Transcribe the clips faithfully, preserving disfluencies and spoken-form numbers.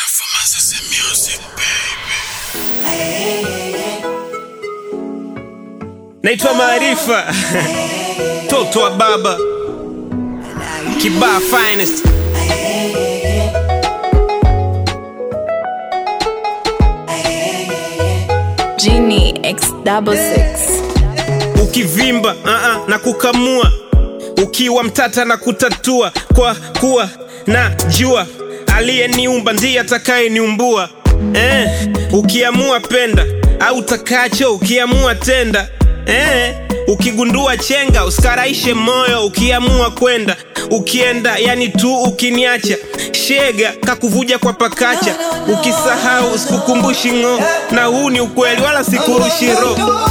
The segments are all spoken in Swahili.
Naitwa Maarifa, toto wa baba, Kibaa finest. Genie X double six. Ukivimba uh -uh, na kukamua, ukiwa mtata na kutatua, kwa kuwa na jua aliyeniumba ndiye atakayeniumbua. Eh, ukiamua penda au takacho, ukiamua tenda. Eh, ukigundua chenga usikaraishe moyo, ukiamua kwenda ukienda, yani tu ukiniacha shega kakuvuja kwa pakacha. Ukisahau usikukumbushi ngo, na huu ni ukweli wala sikurushi roho.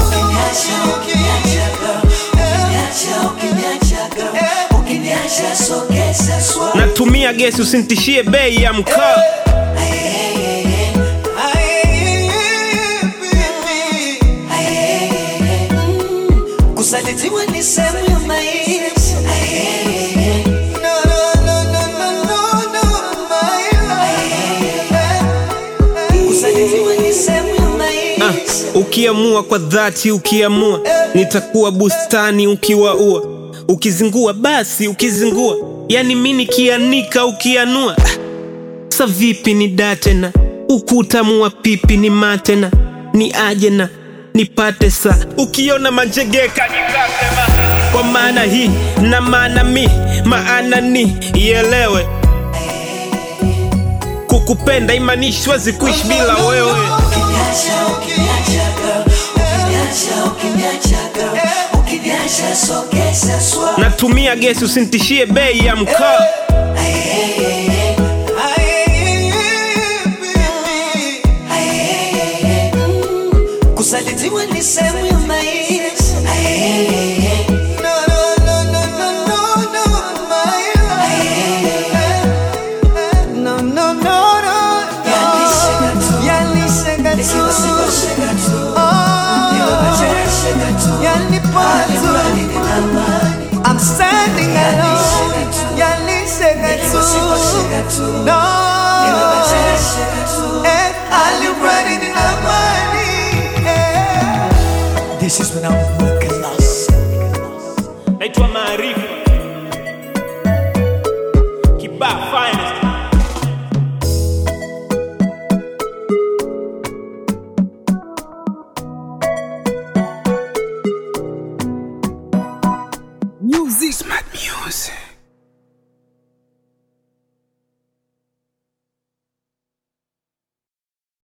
Natumia gesi usintishie bei ya mkaa. Kusalitiwa ni sehemu ya maisha. No, no, no, no, no, no, kusalitiwa ni sehemu ya maisha. Ah, ukiamua kwa dhati, ukiamua nitakuwa bustani ukiwaua. Ukizingua basi ukizingua, yani mini kianika ukianua. Sa vipi ni datena, ukutamua pipi ni matena, ni ajena nipate sa. Ukiona manjegeka nitasema, kwa maana hii na maana mi, maana ni ielewe. Kukupenda imanishwa zikuishi bila wewe. Natumia gesi usintishie bei ya mkaa. Kusalitiwa ni sehemu ya maisha. No, no, no, no, no, no, no, no, no, no. Yalishega tu, yalipoa tu. I'm standing alone. Yalishega tu, no. And I'll be ready to have money. This is when I'm